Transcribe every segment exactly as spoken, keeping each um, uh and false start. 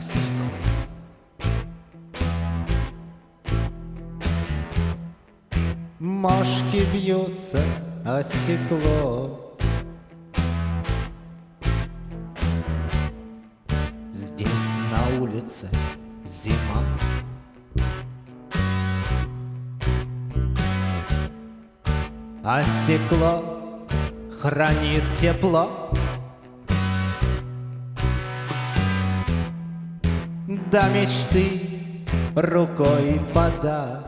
стекло. Мошки бьются о стекло. Здесь на улице зима. А стекло хранит тепло. До мечты рукой подать.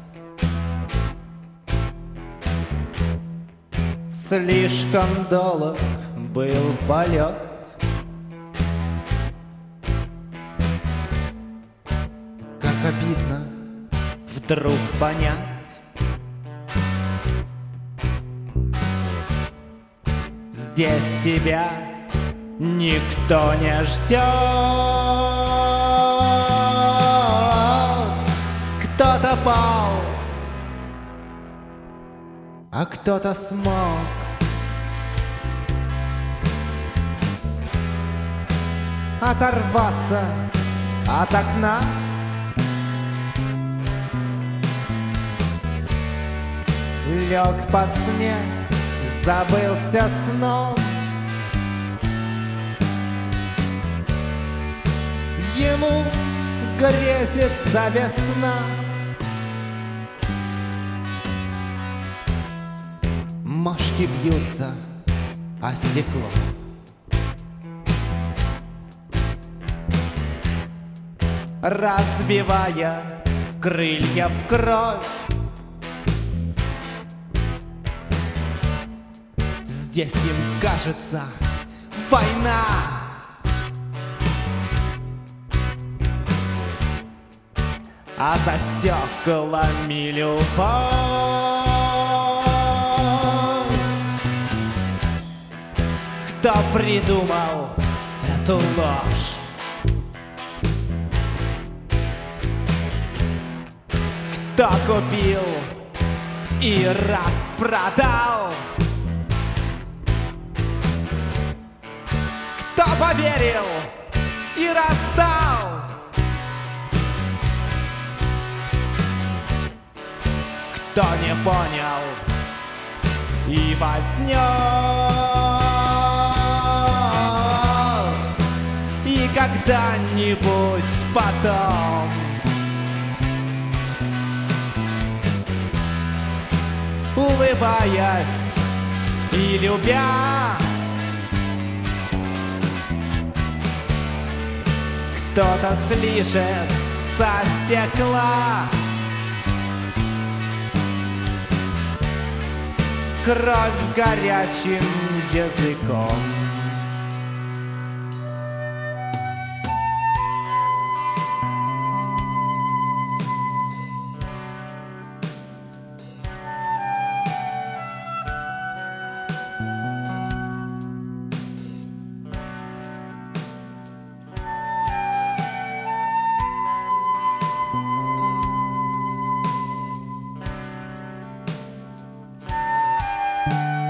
Слишком долг был полет. Как обидно вдруг понять: здесь тебя никто не ждет. Кто-то пал, а кто-то смог оторваться от окна. Лег под снег, забылся сном. Ему грезится весна. Мошки бьются о стекло. Разбивая крылья в кровь. Здесь им кажется война. А за стеклами любовь. Кто придумал эту ложь? Кто купил и распродал? Кто поверил и раздал? Кто не понял и вознес? И когда-нибудь потом улыбаясь и любя, кто-то слижет со стекла кровь горячим языком. Thank you.